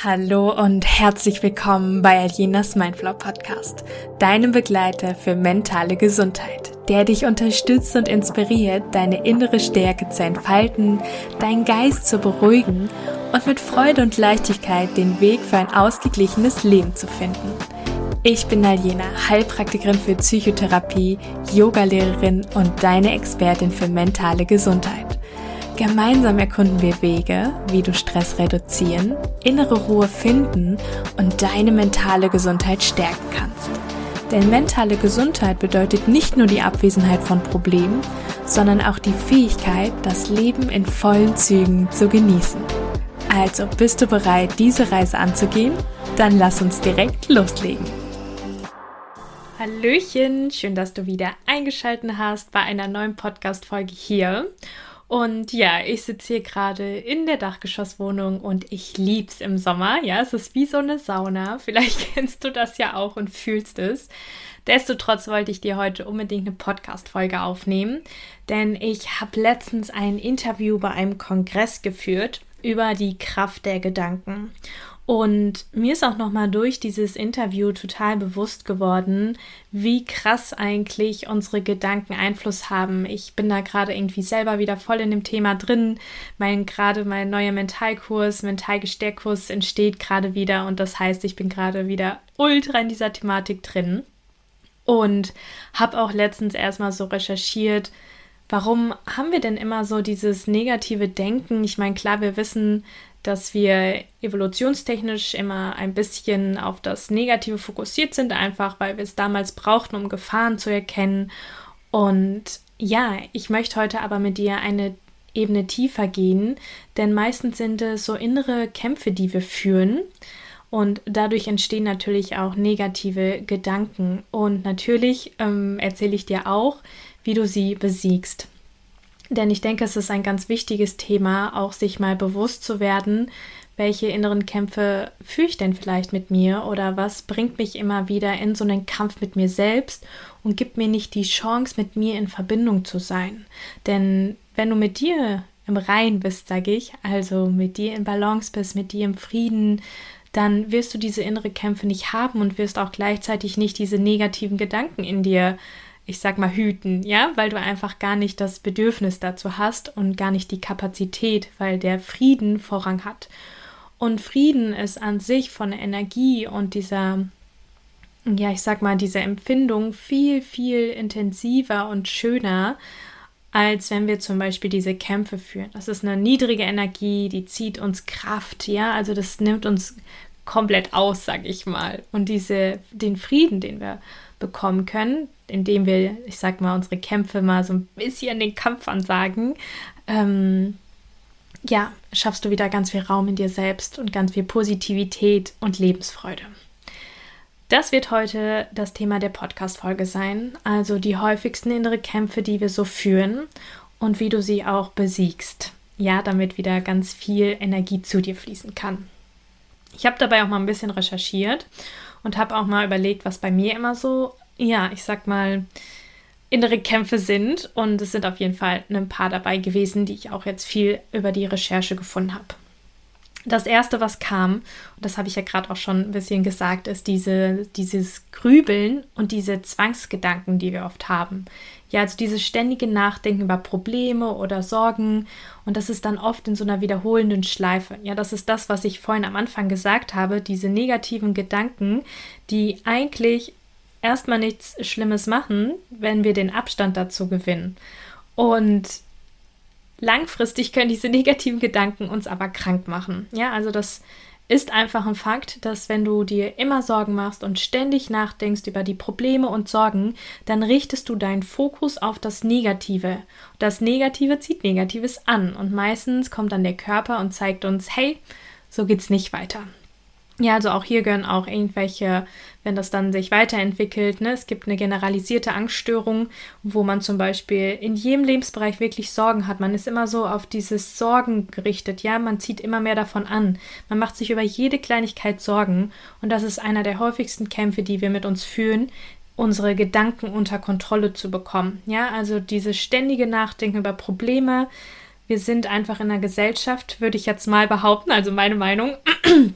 Hallo und herzlich willkommen bei Aljenas Mindflow Podcast, deinem Begleiter für mentale Gesundheit, der dich unterstützt und inspiriert, deine innere Stärke zu entfalten, deinen Geist zu beruhigen und mit Freude und Leichtigkeit den Weg für ein ausgeglichenes Leben zu finden. Ich bin Aljena, Heilpraktikerin für Psychotherapie, Yogalehrerin und deine Expertin für mentale Gesundheit. Gemeinsam erkunden wir Wege, wie du Stress reduzieren, innere Ruhe finden und deine mentale Gesundheit stärken kannst. Denn mentale Gesundheit bedeutet nicht nur die Abwesenheit von Problemen, sondern auch die Fähigkeit, das Leben in vollen Zügen zu genießen. Also, bist du bereit, diese Reise anzugehen? Dann lass uns direkt loslegen. Hallöchen, schön, dass du wieder eingeschaltet hast bei einer neuen Podcast-Folge hier. Und ja, ich sitze hier gerade in der Dachgeschosswohnung und ich lieb's im Sommer. Ja, es ist wie so eine Sauna. Vielleicht kennst du das ja auch und fühlst es. Destotrotz wollte ich dir heute unbedingt eine Podcast-Folge aufnehmen, denn ich habe letztens ein Interview bei einem Kongress geführt über die Kraft der Gedanken. Und mir ist auch nochmal durch dieses Interview total bewusst geworden, wie krass eigentlich unsere Gedanken Einfluss haben. Ich bin da gerade irgendwie selber wieder voll in dem Thema drin. Mein neuer Mentalkurs, Mentalgestärkkurs entsteht gerade wieder und das heißt, ich bin gerade wieder ultra in dieser Thematik drin und habe auch letztens erstmal so recherchiert, warum haben wir denn immer so dieses negative Denken? Ich meine, klar, wir wissen, dass wir evolutionstechnisch immer ein bisschen auf das Negative fokussiert sind, einfach weil wir es damals brauchten, um Gefahren zu erkennen. Und ja, ich möchte heute aber mit dir eine Ebene tiefer gehen, denn meistens sind es so innere Kämpfe, die wir führen. Und dadurch entstehen natürlich auch negative Gedanken. Und natürlich erzähle ich dir auch, wie du sie besiegst. Denn ich denke, es ist ein ganz wichtiges Thema, auch sich mal bewusst zu werden, welche inneren Kämpfe führe ich denn vielleicht mit mir oder was bringt mich immer wieder in so einen Kampf mit mir selbst und gibt mir nicht die Chance, mit mir in Verbindung zu sein. Denn wenn du mit dir im Reinen bist, sage ich, also mit dir in Balance bist, mit dir im Frieden, dann wirst du diese innere Kämpfe nicht haben und wirst auch gleichzeitig nicht diese negativen Gedanken in dir, ich sag mal, hüten, ja, weil du einfach gar nicht das Bedürfnis dazu hast und gar nicht die Kapazität, weil der Frieden Vorrang hat. Und Frieden ist an sich von der Energie und dieser Empfindung viel, viel intensiver und schöner, als wenn wir zum Beispiel diese Kämpfe führen. Das ist eine niedrige Energie, die zieht uns Kraft, ja, also das nimmt uns komplett aus, sag ich mal. Und den Frieden, den wir bekommen können, indem wir, ich sag mal, unsere Kämpfe mal so ein bisschen den Kampf ansagen, schaffst du wieder ganz viel Raum in dir selbst und ganz viel Positivität und Lebensfreude. Das wird heute das Thema der Podcast-Folge sein, also die häufigsten innere Kämpfe, die wir so führen und wie du sie auch besiegst, ja, damit wieder ganz viel Energie zu dir fließen kann. Ich habe dabei auch mal ein bisschen recherchiert und habe auch mal überlegt, was bei mir immer so, innere Kämpfe sind. Und es sind auf jeden Fall ein paar dabei gewesen, die ich auch jetzt viel über die Recherche gefunden habe. Das erste, was kam, und das habe ich ja gerade auch schon ein bisschen gesagt, ist dieses Grübeln und diese Zwangsgedanken, die wir oft haben. Ja, also dieses ständige Nachdenken über Probleme oder Sorgen und das ist dann oft in so einer wiederholenden Schleife. Ja, das ist das, was ich vorhin am Anfang gesagt habe, diese negativen Gedanken, die eigentlich erstmal nichts Schlimmes machen, wenn wir den Abstand dazu gewinnen. Und langfristig können diese negativen Gedanken uns aber krank machen. Ja, also das ist einfach ein Fakt, dass wenn du dir immer Sorgen machst und ständig nachdenkst über die Probleme und Sorgen, dann richtest du deinen Fokus auf das Negative. Das Negative zieht Negatives an und meistens kommt dann der Körper und zeigt uns, hey, so geht's nicht weiter. Ja, also auch hier gehören auch irgendwelche, wenn das dann sich weiterentwickelt, es gibt eine generalisierte Angststörung, wo man zum Beispiel in jedem Lebensbereich wirklich Sorgen hat. Man ist immer so auf dieses Sorgen gerichtet, ja, man zieht immer mehr davon an. Man macht sich über jede Kleinigkeit Sorgen und das ist einer der häufigsten Kämpfe, die wir mit uns führen, unsere Gedanken unter Kontrolle zu bekommen. Ja, also dieses ständige Nachdenken über Probleme. Wir sind einfach in einer Gesellschaft, würde ich jetzt mal behaupten, also meine Meinung,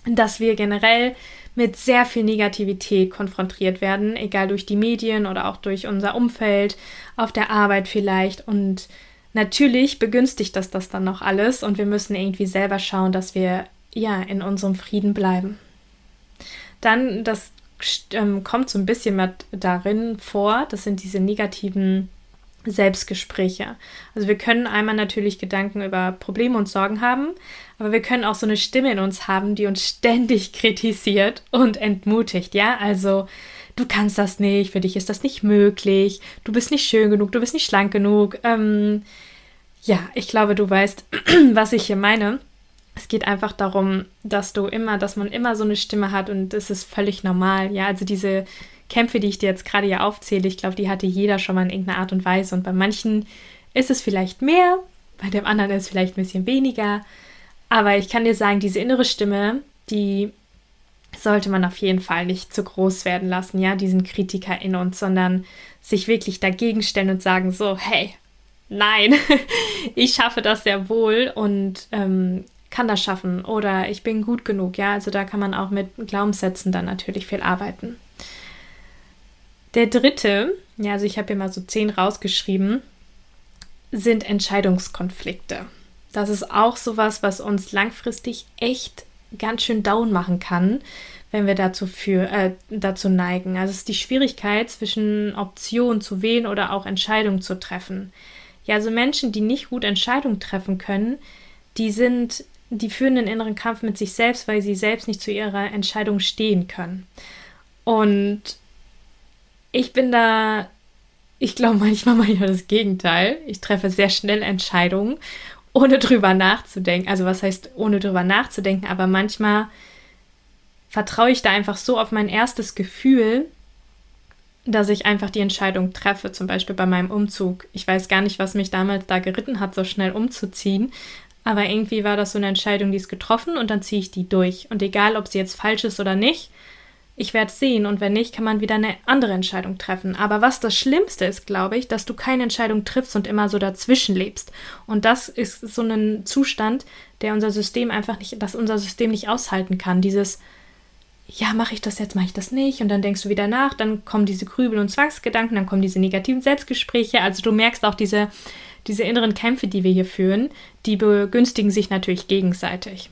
dass wir generell mit sehr viel Negativität konfrontiert werden, egal durch die Medien oder auch durch unser Umfeld, auf der Arbeit vielleicht. Und natürlich begünstigt das dann noch alles und wir müssen irgendwie selber schauen, dass wir in unserem Frieden bleiben. Dann, das kommt so ein bisschen mit darin vor, das sind diese negativen Selbstgespräche. Also wir können einmal natürlich Gedanken über Probleme und Sorgen haben, aber wir können auch so eine Stimme in uns haben, die uns ständig kritisiert und entmutigt, ja, also du kannst das nicht, für dich ist das nicht möglich, du bist nicht schön genug, du bist nicht schlank genug, ich glaube, du weißt, was ich hier meine. Es geht einfach darum, dass man immer so eine Stimme hat und es ist völlig normal, ja, also diese Kämpfe, die ich dir jetzt gerade hier aufzähle, ich glaube, die hatte jeder schon mal in irgendeiner Art und Weise und bei manchen ist es vielleicht mehr, bei dem anderen ist es vielleicht ein bisschen weniger, aber ich kann dir sagen, diese innere Stimme, die sollte man auf jeden Fall nicht zu groß werden lassen, ja, diesen Kritiker in uns, sondern sich wirklich dagegen stellen und sagen so, hey, nein, ich schaffe das sehr wohl und kann das schaffen oder ich bin gut genug, ja, also da kann man auch mit Glaubenssätzen dann natürlich viel arbeiten. Der dritte, ja, also ich habe hier mal so 10 rausgeschrieben, sind Entscheidungskonflikte. Das ist auch sowas, was uns langfristig echt ganz schön down machen kann, wenn wir dazu neigen. Also es ist die Schwierigkeit zwischen Optionen zu wählen oder auch Entscheidungen zu treffen. Ja, also Menschen, die nicht gut Entscheidungen treffen können, die führen einen inneren Kampf mit sich selbst, weil sie selbst nicht zu ihrer Entscheidung stehen können. Und ich glaube manchmal das Gegenteil. Ich treffe sehr schnell Entscheidungen, ohne drüber nachzudenken. Also was heißt ohne drüber nachzudenken, aber manchmal vertraue ich da einfach so auf mein erstes Gefühl, dass ich einfach die Entscheidung treffe, zum Beispiel bei meinem Umzug. Ich weiß gar nicht, was mich damals da geritten hat, so schnell umzuziehen, aber irgendwie war das so eine Entscheidung, die ist getroffen und dann ziehe ich die durch. Und egal, ob sie jetzt falsch ist oder nicht, ich werde es sehen und wenn nicht, kann man wieder eine andere Entscheidung treffen. Aber was das Schlimmste ist, glaube ich, dass du keine Entscheidung triffst und immer so dazwischen lebst. Und das ist so ein Zustand, der unser System nicht aushalten kann. Dieses, ja, mache ich das jetzt, mache ich das nicht? Und dann denkst du wieder nach, dann kommen diese Grübel- und Zwangsgedanken, dann kommen diese negativen Selbstgespräche. Also du merkst auch diese inneren Kämpfe, die wir hier führen, die begünstigen sich natürlich gegenseitig.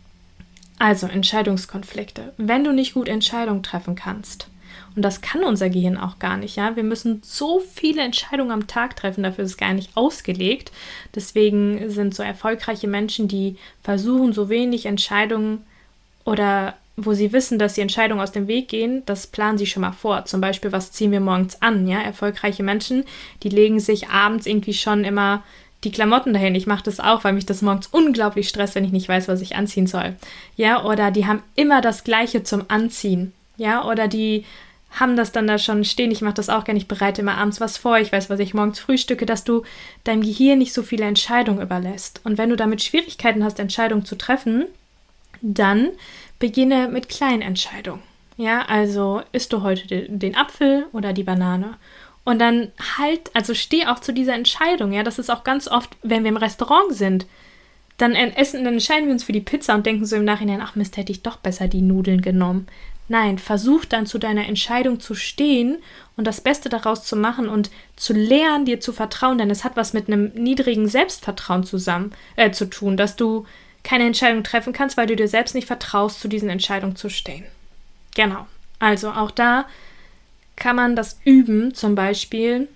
Also Entscheidungskonflikte. Wenn du nicht gut Entscheidungen treffen kannst, und das kann unser Gehirn auch gar nicht, ja, wir müssen so viele Entscheidungen am Tag treffen, dafür ist es gar nicht ausgelegt. Deswegen sind so erfolgreiche Menschen, die versuchen, so wenig Entscheidungen oder wo sie wissen, dass die Entscheidungen aus dem Weg gehen, das planen sie schon mal vor. Zum Beispiel, was ziehen wir morgens an, ja? Erfolgreiche Menschen, die legen sich abends irgendwie schon immer die Klamotten dahin. Ich mache das auch, weil mich das morgens unglaublich stresst, wenn ich nicht weiß, was ich anziehen soll. Ja, oder die haben immer das Gleiche zum Anziehen. Ja, oder die haben das dann da schon stehen. Ich mache das auch gerne. Ich bereite immer abends was vor. Ich weiß, was ich morgens frühstücke, dass du deinem Gehirn nicht so viele Entscheidungen überlässt. Und wenn du damit Schwierigkeiten hast, Entscheidungen zu treffen, dann beginne mit kleinen Entscheidungen. Ja, also isst du heute den Apfel oder die Banane? Und dann steh auch zu dieser Entscheidung, ja, das ist auch ganz oft, wenn wir im Restaurant sind, dann entscheiden wir uns für die Pizza und denken so im Nachhinein, ach Mist, hätte ich doch besser die Nudeln genommen. Nein, versuch dann zu deiner Entscheidung zu stehen und das Beste daraus zu machen und zu lernen, dir zu vertrauen, denn es hat was mit einem niedrigen Selbstvertrauen zu tun, dass du keine Entscheidung treffen kannst, weil du dir selbst nicht vertraust, zu diesen Entscheidungen zu stehen. Genau, also auch da kann man das üben, zum Beispiel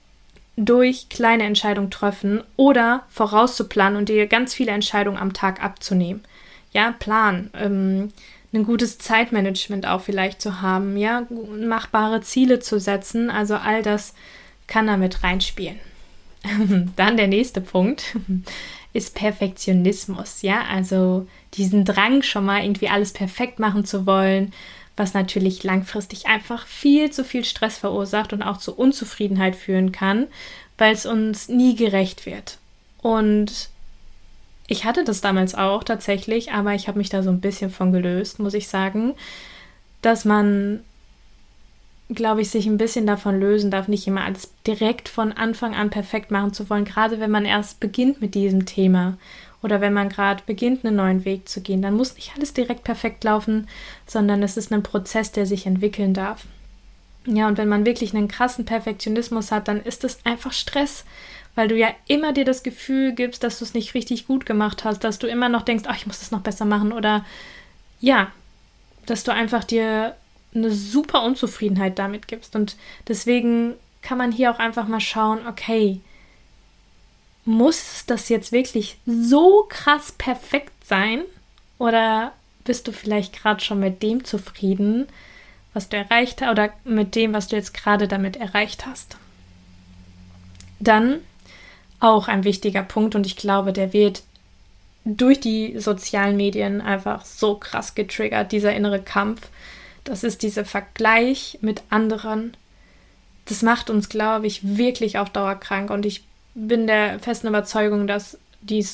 durch kleine Entscheidungen treffen oder vorauszuplanen und dir ganz viele Entscheidungen am Tag abzunehmen. Ja, Plan, ein gutes Zeitmanagement auch vielleicht zu haben, ja, machbare Ziele zu setzen, also all das kann da mit reinspielen. Dann der nächste Punkt ist Perfektionismus, ja, also diesen Drang schon mal irgendwie alles perfekt machen zu wollen, was natürlich langfristig einfach viel zu viel Stress verursacht und auch zu Unzufriedenheit führen kann, weil es uns nie gerecht wird. Und ich hatte das damals auch tatsächlich, aber ich habe mich da so ein bisschen von gelöst, muss ich sagen, dass man, glaube ich, sich ein bisschen davon lösen darf, nicht immer alles direkt von Anfang an perfekt machen zu wollen, gerade wenn man erst beginnt mit diesem Thema. oder wenn man gerade beginnt, einen neuen Weg zu gehen, dann muss nicht alles direkt perfekt laufen, sondern es ist ein Prozess, der sich entwickeln darf. Ja, und wenn man wirklich einen krassen Perfektionismus hat, dann ist es einfach Stress, weil du ja immer dir das Gefühl gibst, dass du es nicht richtig gut gemacht hast, dass du immer noch denkst, ach, ich muss das noch besser machen oder ja, dass du einfach dir eine super Unzufriedenheit damit gibst. Und deswegen kann man hier auch einfach mal schauen, okay, muss das jetzt wirklich so krass perfekt sein oder bist du vielleicht gerade schon mit dem zufrieden, was du erreicht hast oder mit dem, was du jetzt gerade damit erreicht hast? Dann auch ein wichtiger Punkt und ich glaube, der wird durch die sozialen Medien einfach so krass getriggert, dieser innere Kampf. Das ist dieser Vergleich mit anderen. Das macht uns, glaube ich, wirklich auf Dauer krank und ich bin der festen Überzeugung, dass die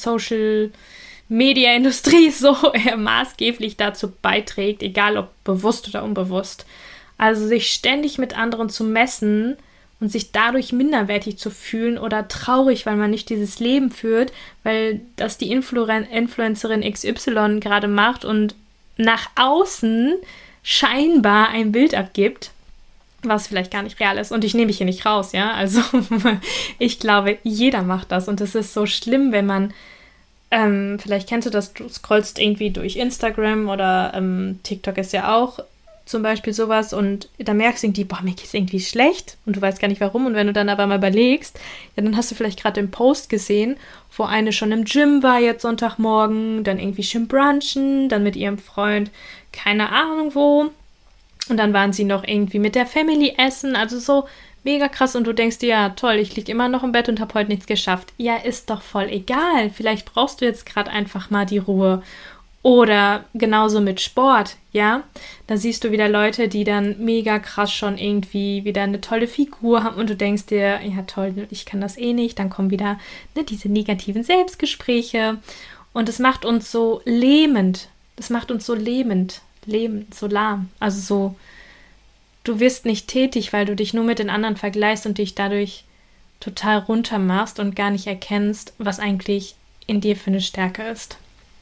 Social-Media-Industrie so maßgeblich dazu beiträgt, egal ob bewusst oder unbewusst. Also sich ständig mit anderen zu messen und sich dadurch minderwertig zu fühlen oder traurig, weil man nicht dieses Leben führt, weil das die Influencerin XY gerade macht und nach außen scheinbar ein Bild abgibt, was vielleicht gar nicht real ist. Und ich nehme mich hier nicht raus, ja. Also ich glaube, jeder macht das. Und es ist so schlimm, wenn man, vielleicht kennst du das, du scrollst irgendwie durch Instagram oder TikTok ist ja auch zum Beispiel sowas und da merkst du irgendwie, boah, mir geht's irgendwie schlecht und du weißt gar nicht warum. Und wenn du dann aber mal überlegst, ja, dann hast du vielleicht gerade den Post gesehen, wo eine schon im Gym war jetzt Sonntagmorgen, dann irgendwie schön brunchen, dann mit ihrem Freund keine Ahnung wo. Und dann waren sie noch irgendwie mit der Family essen, also so mega krass. Und du denkst dir, ja toll, ich liege immer noch im Bett und habe heute nichts geschafft. Ja, ist doch voll egal. Vielleicht brauchst du jetzt gerade einfach mal die Ruhe. Oder genauso mit Sport, ja. Da siehst du wieder Leute, die dann mega krass schon irgendwie wieder eine tolle Figur haben und du denkst dir, ja toll, ich kann das eh nicht. Dann kommen wieder diese negativen Selbstgespräche und es macht uns so lähmend. Das macht uns so lähmend, so lahm. Also so, du wirst nicht tätig, weil du dich nur mit den anderen vergleichst und dich dadurch total runter machst und gar nicht erkennst, was eigentlich in dir für eine Stärke ist.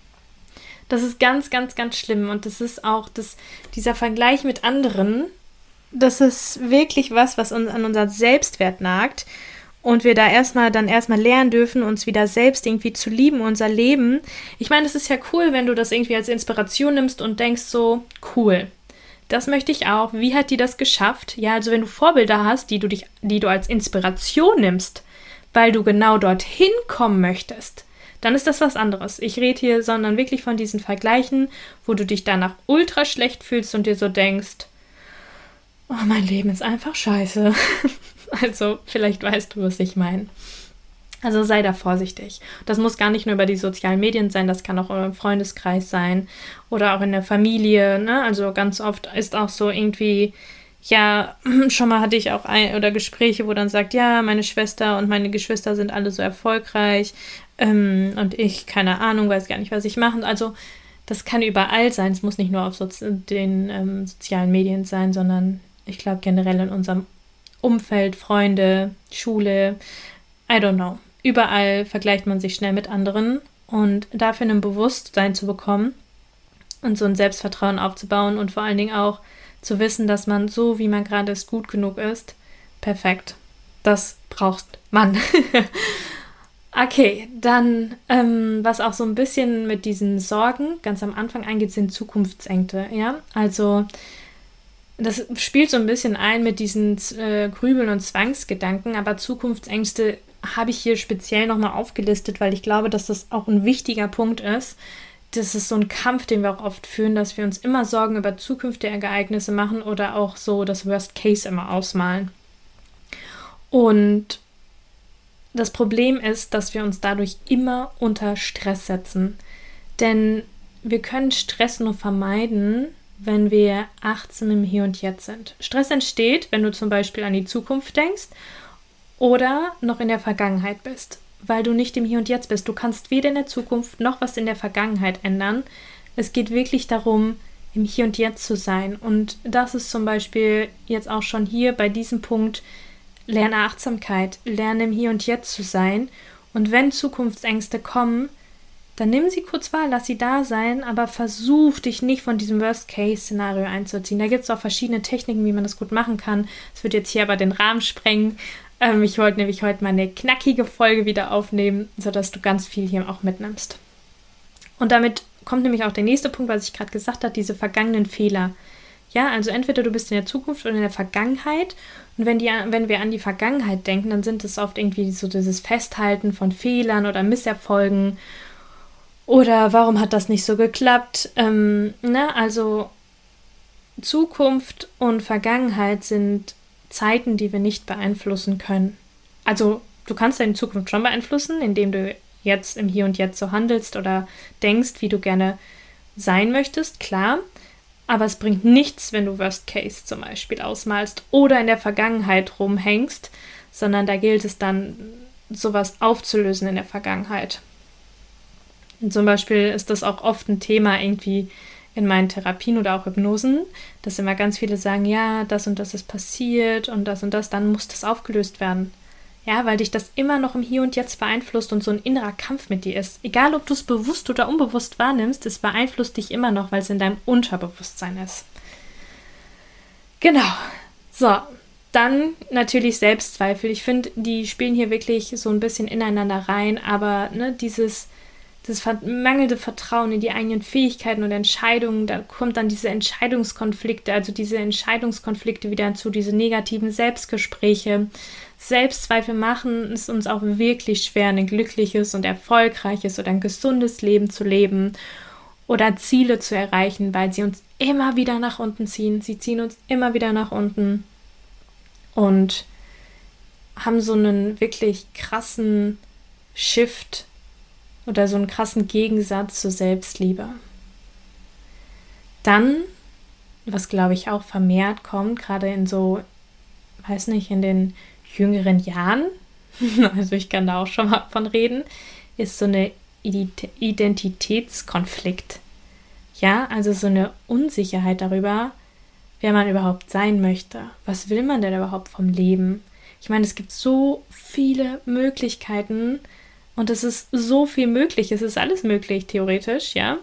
Das ist ganz, ganz, ganz schlimm und das ist auch dieser Vergleich mit anderen, das ist wirklich was uns an unser Selbstwert nagt und wir da erstmal lernen dürfen, uns wieder selbst irgendwie zu lieben, unser Leben. Ich meine, es ist ja cool, wenn du das irgendwie als Inspiration nimmst und denkst so, cool, das möchte ich auch. Wie hat die das geschafft? Ja, also wenn du Vorbilder hast, die du als Inspiration nimmst, weil du genau dorthin kommen möchtest, dann ist das was anderes. Ich rede hier, sondern wirklich von diesen Vergleichen, wo du dich danach ultra schlecht fühlst und dir so denkst, oh, mein Leben ist einfach scheiße. Also, vielleicht weißt du, was ich meine. Also sei da vorsichtig. Das muss gar nicht nur über die sozialen Medien sein, das kann auch im Freundeskreis sein oder auch in der Familie, ne? Also ganz oft ist auch so irgendwie, ja, schon mal hatte ich auch oder Gespräche, wo dann sagt, ja, meine Schwester und meine Geschwister sind alle so erfolgreich und ich, keine Ahnung, weiß gar nicht, was ich mache. Also das kann überall sein. Es muss nicht nur auf den sozialen Medien sein, sondern ich glaube generell in unserem Umfeld, Freunde, Schule, I don't know. Überall vergleicht man sich schnell mit anderen und dafür ein Bewusstsein zu bekommen und so ein Selbstvertrauen aufzubauen und vor allen Dingen auch zu wissen, dass man so, wie man gerade ist, gut genug ist. Perfekt. Das braucht man. Okay, dann, was auch so ein bisschen mit diesen Sorgen ganz am Anfang eingeht, sind Zukunftsängste, ja? Also, das spielt so ein bisschen ein mit diesen Grübeln und Zwangsgedanken, aber Zukunftsängste habe ich hier speziell nochmal aufgelistet, weil ich glaube, dass das auch ein wichtiger Punkt ist. Das ist so ein Kampf, den wir auch oft führen, dass wir uns immer Sorgen über zukünftige Ereignisse machen oder auch so das Worst Case immer ausmalen. Und das Problem ist, dass wir uns dadurch immer unter Stress setzen. Denn wir können Stress nur vermeiden, wenn wir achtsam im Hier und Jetzt sind. Stress entsteht, wenn du zum Beispiel an die Zukunft denkst oder noch in der Vergangenheit bist, weil du nicht im Hier und Jetzt bist. Du kannst weder in der Zukunft noch was in der Vergangenheit ändern. Es geht wirklich darum, im Hier und Jetzt zu sein. Und das ist zum Beispiel jetzt auch schon hier bei diesem Punkt, lerne Achtsamkeit, lerne im Hier und Jetzt zu sein. Und wenn Zukunftsängste kommen, dann nimm sie kurz wahr, lass sie da sein, aber versuch dich nicht von diesem Worst-Case-Szenario einzuziehen. Da gibt es auch verschiedene Techniken, wie man das gut machen kann. Das wird jetzt hier aber den Rahmen sprengen. Ich wollte nämlich heute mal eine knackige Folge wieder aufnehmen, sodass du ganz viel hier auch mitnimmst. Und damit kommt nämlich auch der nächste Punkt, was ich gerade gesagt habe, diese vergangenen Fehler. Ja, also entweder du bist in der Zukunft oder in der Vergangenheit. Und wenn wir an die Vergangenheit denken, dann sind es oft irgendwie so dieses Festhalten von Fehlern oder Misserfolgen. Oder warum hat das nicht so geklappt? Also Zukunft und Vergangenheit sind Zeiten, die wir nicht beeinflussen können. Also du kannst deine Zukunft schon beeinflussen, indem du jetzt im Hier und Jetzt so handelst oder denkst, wie du gerne sein möchtest, klar. Aber es bringt nichts, wenn du Worst Case zum Beispiel ausmalst oder in der Vergangenheit rumhängst, sondern da gilt es dann, sowas aufzulösen in der Vergangenheit. Und zum Beispiel ist das auch oft ein Thema irgendwie in meinen Therapien oder auch Hypnosen, dass immer ganz viele sagen, ja, das und das ist passiert und das, dann muss das aufgelöst werden. Ja, weil dich das immer noch im Hier und Jetzt beeinflusst und so ein innerer Kampf mit dir ist. Egal, ob du es bewusst oder unbewusst wahrnimmst, es beeinflusst dich immer noch, weil es in deinem Unterbewusstsein ist. Genau. So, dann natürlich Selbstzweifel. Ich finde, die spielen hier wirklich so ein bisschen ineinander rein, aber dieses mangelnde Vertrauen in die eigenen Fähigkeiten und Entscheidungen, da kommt dann diese Entscheidungskonflikte, wieder hinzu, diese negativen Selbstgespräche. Selbstzweifel machen es uns auch wirklich schwer, ein glückliches und erfolgreiches oder ein gesundes Leben zu leben oder Ziele zu erreichen, weil sie uns immer wieder nach unten ziehen. Sie ziehen uns immer wieder nach unten und haben so einen wirklich krassen Shift oder so einen krassen Gegensatz zur Selbstliebe. Dann, was glaube ich auch vermehrt kommt, gerade in so, in den jüngeren Jahren, also ich kann da auch schon mal von reden, ist so eine Identitätskonflikt. Ja, also so eine Unsicherheit darüber, wer man überhaupt sein möchte. Was will man denn überhaupt vom Leben? Ich meine, es gibt so viele Möglichkeiten und es ist so viel möglich. Es ist alles möglich, theoretisch, ja.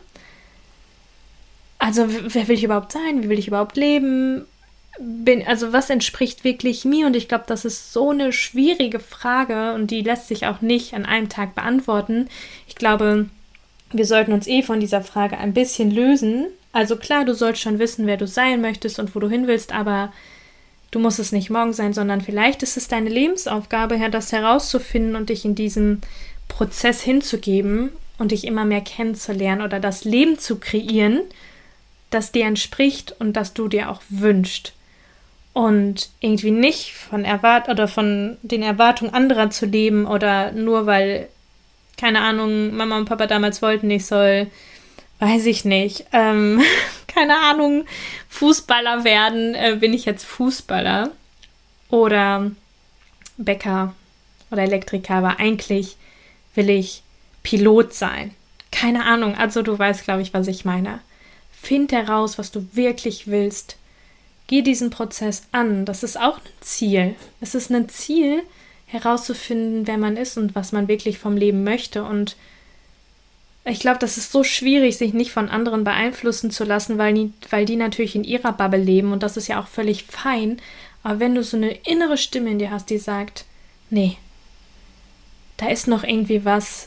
Also, wer will ich überhaupt sein? Wie will ich überhaupt leben? Was entspricht wirklich mir? Und ich glaube, das ist so eine schwierige Frage und die lässt sich auch nicht an einem Tag beantworten. Ich glaube, wir sollten uns von dieser Frage ein bisschen lösen. Also klar, du sollst schon wissen, wer du sein möchtest und wo du hin willst, aber du musst es nicht morgen sein, sondern vielleicht ist es deine Lebensaufgabe, das herauszufinden und dich in diesem Prozess hinzugeben und dich immer mehr kennenzulernen oder das Leben zu kreieren, das dir entspricht und das du dir auch wünschst. Und irgendwie nicht von den Erwartungen anderer zu leben oder nur weil, keine Ahnung, Mama und Papa damals wollten, ich soll, weiß ich nicht, keine Ahnung, Fußballer werden, bin ich jetzt Fußballer oder Bäcker oder Elektriker, aber eigentlich will ich Pilot sein. Keine Ahnung, also du weißt, glaube ich, was ich meine. Find heraus, was du wirklich willst. Geh diesen Prozess an. Das ist auch ein Ziel. Es ist ein Ziel, herauszufinden, wer man ist und was man wirklich vom Leben möchte. Und ich glaube, das ist so schwierig, sich nicht von anderen beeinflussen zu lassen, weil die natürlich in ihrer Bubble leben und das ist ja auch völlig fein. Aber wenn du so eine innere Stimme in dir hast, die sagt, nee, da ist noch irgendwie was,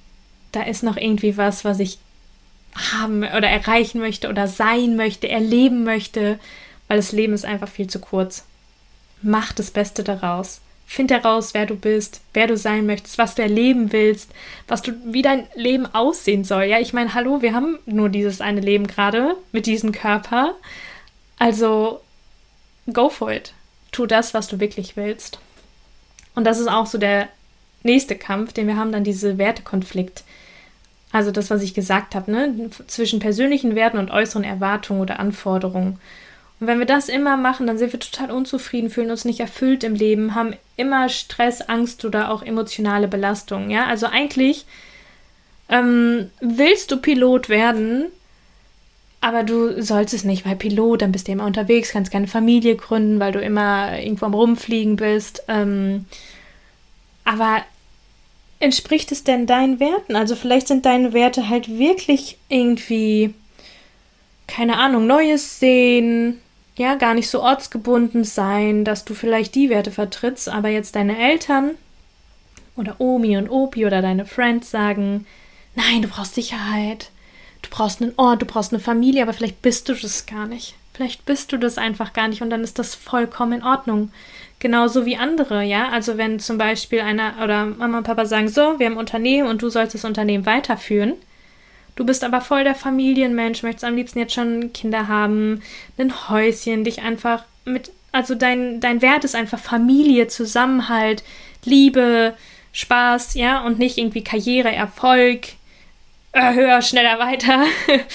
was ich haben oder erreichen möchte oder sein möchte, erleben möchte, weil das Leben ist einfach viel zu kurz. Mach das Beste daraus. Find heraus, wer du bist, wer du sein möchtest, was du erleben willst, wie dein Leben aussehen soll. Ja, ich meine, hallo, wir haben nur dieses eine Leben gerade mit diesem Körper. Also, go for it. Tu das, was du wirklich willst. Und das ist auch so der nächste Kampf, den wir haben, dann diese Wertekonflikt. Also das, was ich gesagt habe, zwischen persönlichen Werten und äußeren Erwartungen oder Anforderungen. Und wenn wir das immer machen, dann sind wir total unzufrieden, fühlen uns nicht erfüllt im Leben, haben immer Stress, Angst oder auch emotionale Belastung. Ja? Also eigentlich willst du Pilot werden, aber du sollst es nicht, weil Pilot, dann bist du immer unterwegs, kannst keine Familie gründen, weil du immer irgendwo am Rumfliegen bist. Aber entspricht es denn deinen Werten? Also vielleicht sind deine Werte halt wirklich irgendwie, keine Ahnung, Neues sehen, ja, gar nicht so ortsgebunden sein, dass du vielleicht die Werte vertrittst, aber jetzt deine Eltern oder Omi und Opi oder deine Friends sagen, nein, du brauchst Sicherheit, du brauchst einen Ort, du brauchst eine Familie, aber vielleicht bist du das gar nicht. Vielleicht bist du das einfach gar nicht und dann ist das vollkommen in Ordnung. Genauso wie andere, ja. Also wenn zum Beispiel einer oder Mama und Papa sagen, so, wir haben ein Unternehmen und du sollst das Unternehmen weiterführen. Du bist aber voll der Familienmensch, möchtest am liebsten jetzt schon Kinder haben, ein Häuschen, dich einfach also dein Wert ist einfach Familie, Zusammenhalt, Liebe, Spaß, ja, und nicht irgendwie Karriere, Erfolg, höher, schneller, weiter.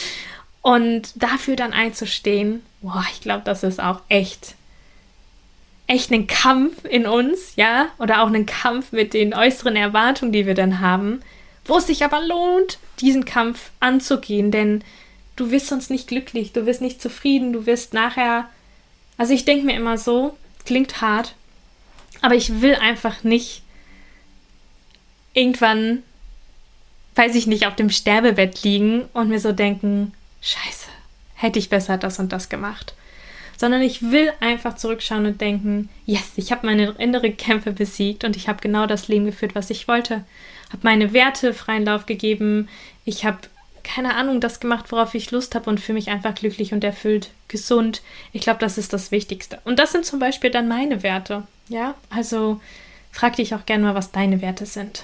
Und dafür dann einzustehen, boah, ich glaube, das ist auch echt ein Kampf in uns, ja, oder auch ein Kampf mit den äußeren Erwartungen, die wir dann haben, wo es sich aber lohnt, diesen Kampf anzugehen, denn du wirst sonst nicht glücklich, du wirst nicht zufrieden, du wirst nachher, also ich denke mir immer so, klingt hart, aber ich will einfach nicht irgendwann, weiß ich nicht, auf dem Sterbebett liegen und mir so denken, Scheiße, hätte ich besser das und das gemacht. Sondern ich will einfach zurückschauen und denken, yes, ich habe meine innere Kämpfe besiegt und ich habe genau das Leben geführt, was ich wollte. Habe meine Werte freien Lauf gegeben. Ich habe, keine Ahnung, das gemacht, worauf ich Lust habe und fühle mich einfach glücklich und erfüllt, gesund. Ich glaube, das ist das Wichtigste. Und das sind zum Beispiel dann meine Werte. Ja, also frag dich auch gerne mal, was deine Werte sind.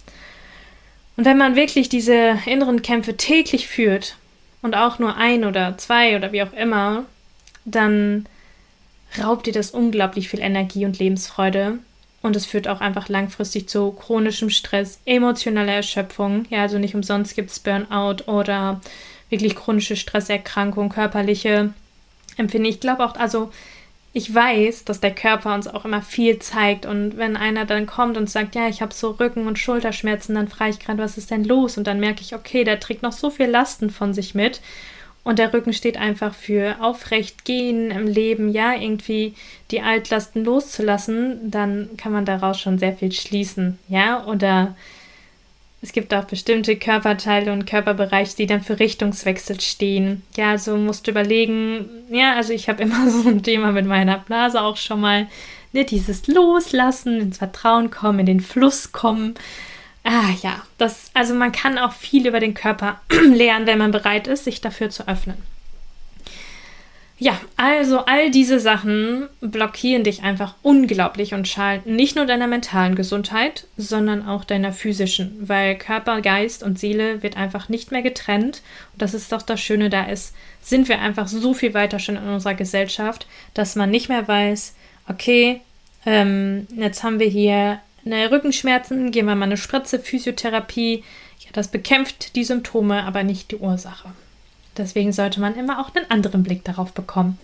Und wenn man wirklich diese inneren Kämpfe täglich führt und auch nur 1 oder 2 oder wie auch immer, dann raubt dir das unglaublich viel Energie und Lebensfreude und es führt auch einfach langfristig zu chronischem Stress, emotionaler Erschöpfung. Ja, also nicht umsonst gibt es Burnout oder wirklich chronische Stresserkrankungen, körperliche Empfindungen. Ich glaube auch, also ich weiß, dass der Körper uns auch immer viel zeigt und wenn einer dann kommt und sagt, ja, ich habe so Rücken- und Schulterschmerzen, dann frage ich gerade, was ist denn los? Und dann merke ich, okay, der trägt noch so viel Lasten von sich mit. Und der Rücken steht einfach für aufrecht gehen im Leben, ja, irgendwie die Altlasten loszulassen, dann kann man daraus schon sehr viel schließen, ja, oder es gibt auch bestimmte Körperteile und Körperbereiche, die dann für Richtungswechsel stehen. Ja, also musst du überlegen, ja, also ich habe immer so ein Thema mit meiner Blase auch schon mal, ne, dieses Loslassen, ins Vertrauen kommen, in den Fluss kommen. Ja, also man kann auch viel über den Körper lernen, wenn man bereit ist, sich dafür zu öffnen. Ja, also all diese Sachen blockieren dich einfach unglaublich und schaden nicht nur deiner mentalen Gesundheit, sondern auch deiner physischen, weil Körper, Geist und Seele wird einfach nicht mehr getrennt. Und das ist doch das Schöne, sind wir einfach so viel weiter schon in unserer Gesellschaft, dass man nicht mehr weiß, okay, jetzt haben wir hier Rückenschmerzen, geben wir mal eine Spritze, Physiotherapie. Ja, das bekämpft die Symptome, aber nicht die Ursache. Deswegen sollte man immer auch einen anderen Blick darauf bekommen.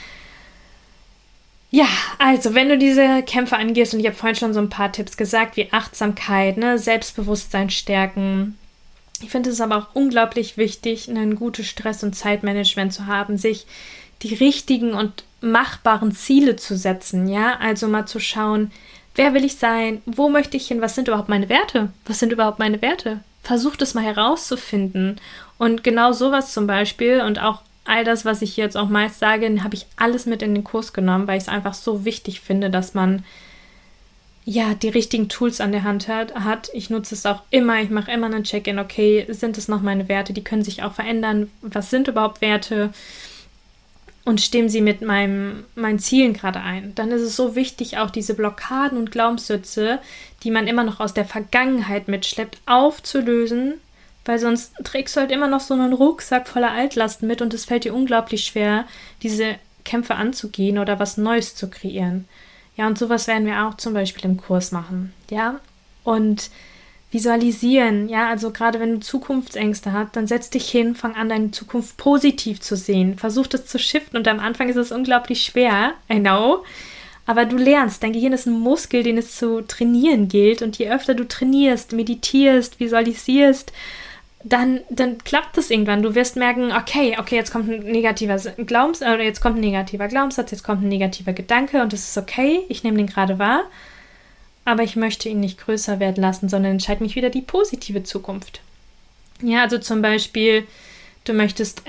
Ja, also wenn du diese Kämpfe angehst, und ich habe vorhin schon so ein paar Tipps gesagt, wie Achtsamkeit, Selbstbewusstsein stärken. Ich finde es aber auch unglaublich wichtig, ein gutes Stress- und Zeitmanagement zu haben, sich die richtigen und machbaren Ziele zu setzen, ja, also mal zu schauen, wer will ich sein? Wo möchte ich hin? Was sind überhaupt meine Werte? Versuch das mal herauszufinden. Und genau sowas zum Beispiel und auch all das, was ich jetzt auch meist sage, habe ich alles mit in den Kurs genommen, weil ich es einfach so wichtig finde, dass man ja die richtigen Tools an der Hand hat. Ich nutze es auch immer, ich mache immer einen Check-in, okay, sind es noch meine Werte? Die können sich auch verändern. Was sind überhaupt Werte? Und stimmen sie mit meinen Zielen gerade ein. Dann ist es so wichtig, auch diese Blockaden und Glaubenssätze, die man immer noch aus der Vergangenheit mitschleppt, aufzulösen, weil sonst trägst du halt immer noch so einen Rucksack voller Altlasten mit und es fällt dir unglaublich schwer, diese Kämpfe anzugehen oder was Neues zu kreieren. Ja, und sowas werden wir auch zum Beispiel im Kurs machen, ja, und visualisieren, ja, also gerade wenn du Zukunftsängste hast, dann setz dich hin, fang an, deine Zukunft positiv zu sehen, versuch das zu shiften und am Anfang ist es unglaublich schwer, I know, aber du lernst, dein Gehirn ist ein Muskel, den es zu trainieren gilt und je öfter du trainierst, meditierst, visualisierst, dann klappt es irgendwann. Du wirst merken, okay, jetzt kommt ein negativer Glaubenssatz, jetzt kommt ein negativer Gedanke und das ist okay, ich nehme den gerade wahr. aber ich möchte ihn nicht größer werden lassen, sondern entscheide mich wieder die positive Zukunft. Ja, also zum Beispiel, du möchtest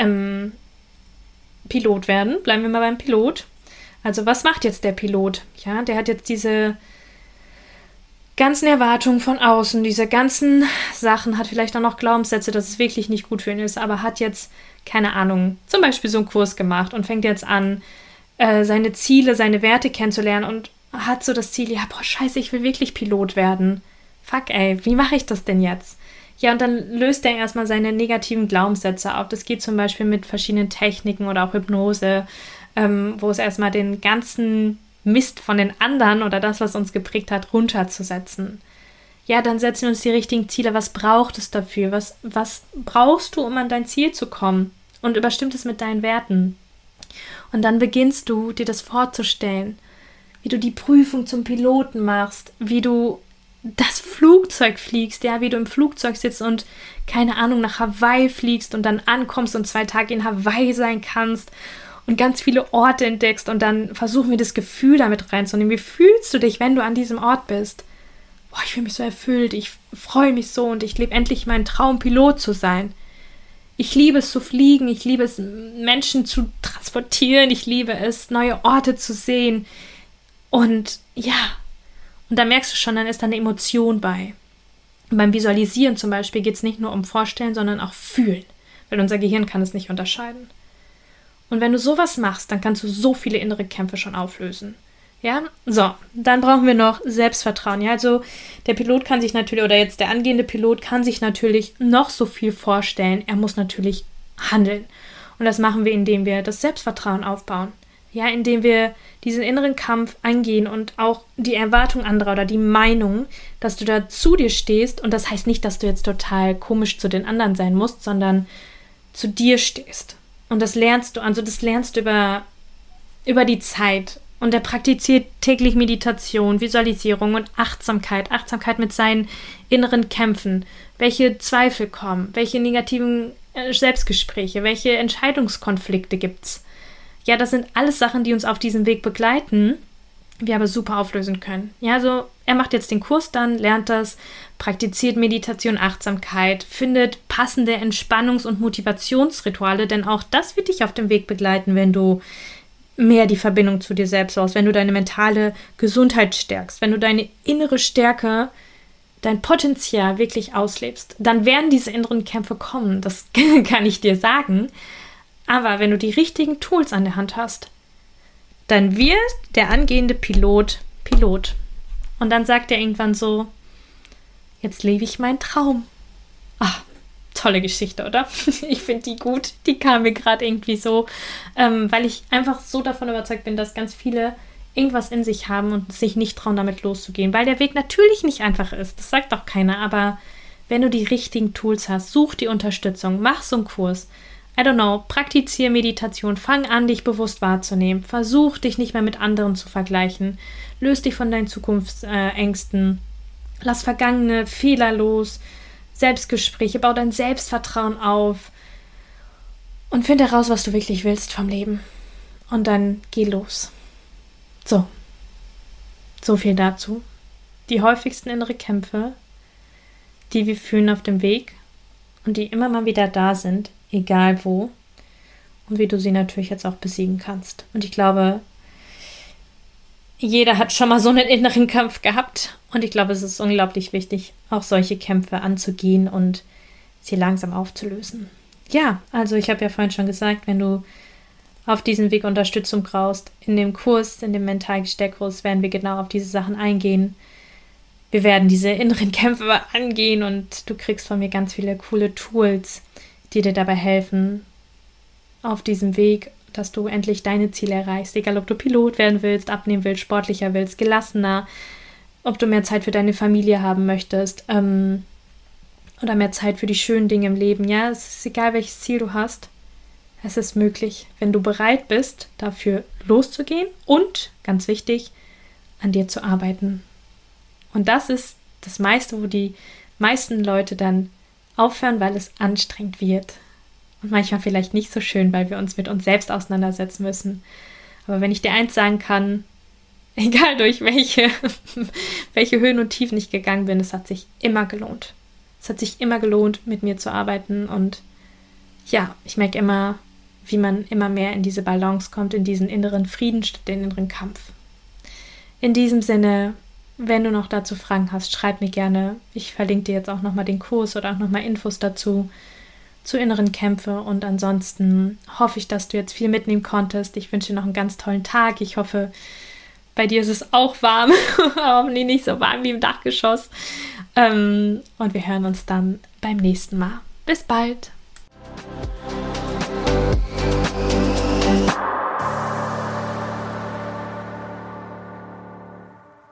Pilot werden. Bleiben wir mal beim Pilot. Also was macht jetzt der Pilot? Ja, der hat jetzt diese ganzen Erwartungen von außen, diese ganzen Sachen, hat vielleicht auch noch Glaubenssätze, dass es wirklich nicht gut für ihn ist, aber hat jetzt, keine Ahnung, zum Beispiel so einen Kurs gemacht und fängt jetzt an, seine Ziele, seine Werte kennenzulernen und hat so das Ziel, ja, boah, scheiße, ich will wirklich Pilot werden. Fuck, ey, wie mache ich das denn jetzt? Ja, und dann löst er erstmal seine negativen Glaubenssätze auf. Das geht zum Beispiel mit verschiedenen Techniken oder auch Hypnose, wo es erstmal den ganzen Mist von den anderen oder das, was uns geprägt hat, runterzusetzen. Ja, dann setzen wir uns die richtigen Ziele. Was braucht es dafür? Was brauchst du, um an dein Ziel zu kommen? Und überstimmt es mit deinen Werten. Und dann beginnst du, dir das vorzustellen, wie du die Prüfung zum Piloten machst, wie du das Flugzeug fliegst, ja, wie du im Flugzeug sitzt und, keine Ahnung, nach Hawaii fliegst und dann ankommst und 2 Tage in Hawaii sein kannst und ganz viele Orte entdeckst und dann versuchen wir das Gefühl damit reinzunehmen. Wie fühlst du dich, wenn du an diesem Ort bist? Boah, ich fühle mich so erfüllt, ich freue mich so und ich lebe endlich meinen Traum, Pilot zu sein. Ich liebe es zu fliegen, ich liebe es, Menschen zu transportieren, ich liebe es, neue Orte zu sehen. Und ja, und da merkst du schon, dann ist da eine Emotion bei. Und beim Visualisieren zum Beispiel geht es nicht nur um Vorstellen, sondern auch Fühlen, weil unser Gehirn kann es nicht unterscheiden. Und wenn du sowas machst, dann kannst du so viele innere Kämpfe schon auflösen. Ja, so, dann brauchen wir noch Selbstvertrauen. Ja, also der Pilot kann sich natürlich, oder jetzt der angehende Pilot kann sich natürlich noch so viel vorstellen. Er muss natürlich handeln. Und das machen wir, indem wir das Selbstvertrauen aufbauen. Ja, indem wir diesen inneren Kampf angehen und auch die Erwartung anderer oder die Meinung, dass du da zu dir stehst. Und das heißt nicht, dass du jetzt total komisch zu den anderen sein musst, sondern zu dir stehst. Und das lernst du über die Zeit. Und er praktiziert täglich Meditation, Visualisierung und Achtsamkeit. Achtsamkeit mit seinen inneren Kämpfen. Welche Zweifel kommen, welche negativen Selbstgespräche, welche Entscheidungskonflikte gibt's. Ja, das sind alles Sachen, die uns auf diesem Weg begleiten, wir aber super auflösen können. Ja, also er macht jetzt den Kurs dann, lernt das, praktiziert Meditation, Achtsamkeit, findet passende Entspannungs- und Motivationsrituale, denn auch das wird dich auf dem Weg begleiten, wenn du mehr die Verbindung zu dir selbst hast, wenn du deine mentale Gesundheit stärkst, wenn du deine innere Stärke, dein Potenzial wirklich auslebst, dann werden diese inneren Kämpfe kommen, das kann ich dir sagen. Aber wenn du die richtigen Tools an der Hand hast, dann wird der angehende Pilot Pilot. Und dann sagt er irgendwann so, jetzt lebe ich meinen Traum. Ach, tolle Geschichte, oder? Ich finde die gut. Die kam mir gerade irgendwie so, weil ich einfach so davon überzeugt bin, dass ganz viele irgendwas in sich haben und sich nicht trauen, damit loszugehen. Weil der Weg natürlich nicht einfach ist. Das sagt auch keiner. Aber wenn du die richtigen Tools hast, such die Unterstützung, mach so einen Kurs. I don't know, praktiziere Meditation, fang an, dich bewusst wahrzunehmen. Versuch, dich nicht mehr mit anderen zu vergleichen. Löse dich von deinen Zukunftsängsten. Lass vergangene Fehler los. Selbstgespräche, bau dein Selbstvertrauen auf und finde heraus, was du wirklich willst vom Leben. Und dann geh los. So viel dazu. Die häufigsten innere Kämpfe, die wir fühlen auf dem Weg und die immer mal wieder da sind, egal wo, und wie du sie natürlich jetzt auch besiegen kannst. Und ich glaube, jeder hat schon mal so einen inneren Kampf gehabt und ich glaube, es ist unglaublich wichtig, auch solche Kämpfe anzugehen und sie langsam aufzulösen. Ja, also ich habe ja vorhin schon gesagt, wenn du auf diesem Weg Unterstützung brauchst, in dem Kurs, in dem Mentalgestärkkurs, werden wir genau auf diese Sachen eingehen. Wir werden diese inneren Kämpfe angehen und du kriegst von mir ganz viele coole Tools, die dir dabei helfen, auf diesem Weg, dass du endlich deine Ziele erreichst. Egal, ob du Pilot werden willst, abnehmen willst, sportlicher willst, gelassener, ob du mehr Zeit für deine Familie haben möchtest oder mehr Zeit für die schönen Dinge im Leben. Ja, es ist egal, welches Ziel du hast. Es ist möglich, wenn du bereit bist, dafür loszugehen und, ganz wichtig, an dir zu arbeiten. Und das ist das meiste, wo die meisten Leute dann aufhören, weil es anstrengend wird. Und manchmal vielleicht nicht so schön, weil wir uns mit uns selbst auseinandersetzen müssen. Aber wenn ich dir eins sagen kann, egal durch welche Höhen und Tiefen ich gegangen bin, es hat sich immer gelohnt. Es hat sich immer gelohnt, mit mir zu arbeiten und ja, ich merke immer, wie man immer mehr in diese Balance kommt, in diesen inneren Frieden statt den inneren Kampf. In diesem Sinne, wenn du noch dazu Fragen hast, schreib mir gerne. Ich verlinke dir jetzt auch nochmal den Kurs oder auch nochmal Infos dazu, zu inneren Kämpfe. Und ansonsten hoffe ich, dass du jetzt viel mitnehmen konntest. Ich wünsche dir noch einen ganz tollen Tag. Ich hoffe, bei dir ist es auch warm, aber nicht so warm wie im Dachgeschoss. Und wir hören uns dann beim nächsten Mal. Bis bald!